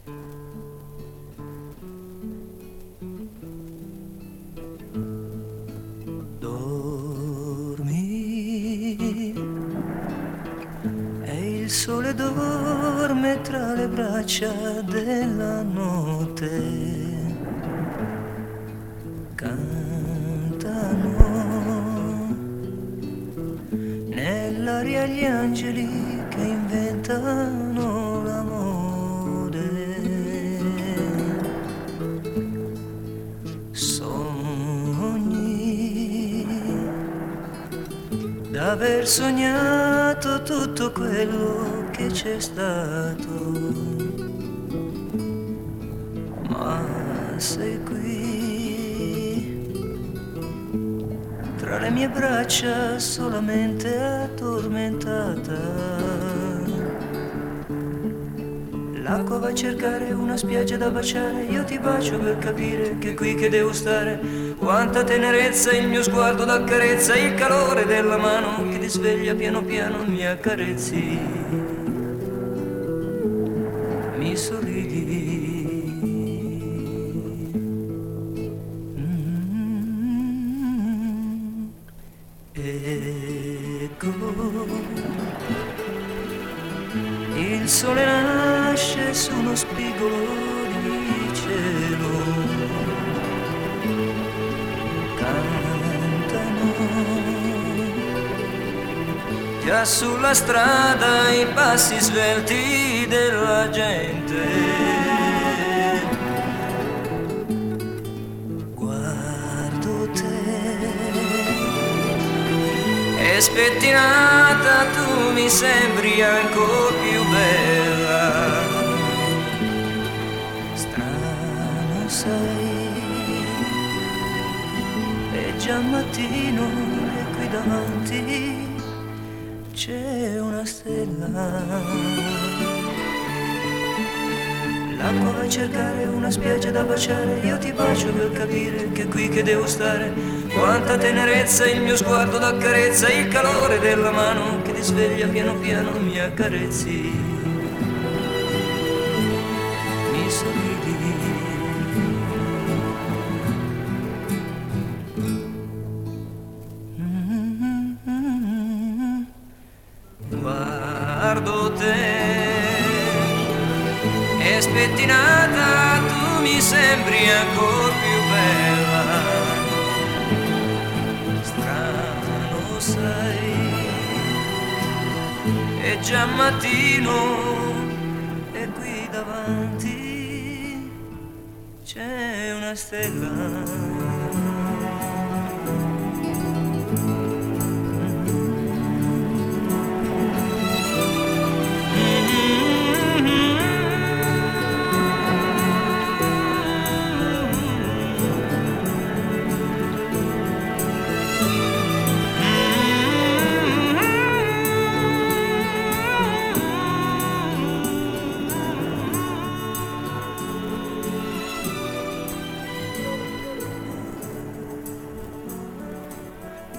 Dormi e il sole dorme tra le braccia della notte. Cantano nell'aria gli angeli che inventano l'amore. Sogni d'aver sognato tutto quello che c'è stato, ma sei qui tra le mie braccia solamente addormentata. L'acqua va a cercare una spiaggia da baciare, io ti bacio per capire che è qui che devo stare. Quanta tenerezza il mio sguardo d'accarezza, il calore della mano che ti sveglia piano piano, mi accarezzi, mi sorridi. Ecco, il sole nasce su uno spigolo di cielo. Cantano già sulla strada i passi svelti della gente. E spettinata tu mi sembri ancora più bella. Strano sai, è già mattino e qui davanti c'è una stella. L'acqua va a cercare una spiaggia da baciare, io ti bacio per capire che è qui che devo stare. Quanta tenerezza il mio sguardo d'accarezza, il calore della mano che ti sveglia piano piano, mi accarezzi, mi sorridi. Guardo te e spettinata tu mi sembri ancora più bella. Strano sai, è già mattino e qui davanti c'è una stella.